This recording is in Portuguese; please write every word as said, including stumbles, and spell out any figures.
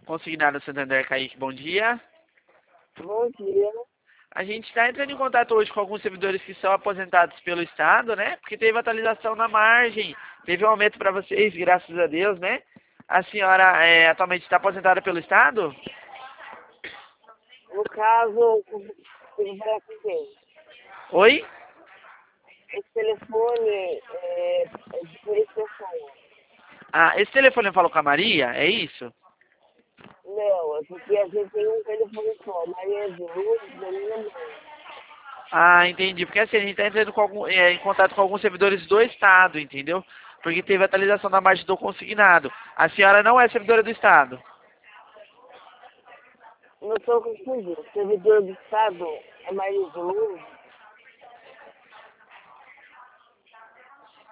Consignado Santander, Kaique, bom dia. Bom dia. A gente está entrando em contato hoje com alguns servidores que são aposentados pelo Estado, né? Porque teve atualização na margem, teve um aumento para vocês, graças a Deus, né? A senhora é, atualmente está aposentada pelo Estado? No caso, ele vai com quem? Oi? Esse telefone é, é de três pessoas. Ah, esse telefone falou com a Maria, é isso? Não, é porque a gente tem um telefone só. Maria de Luz, da minha mãe. Ah, entendi. Porque assim, a gente está entrando com algum, é, em contato com alguns servidores do Estado, entendeu? Porque teve atualização da margem do consignado. A senhora não é servidora do Estado. Não estou confundindo. O servidor do Estado é Maria de Luz.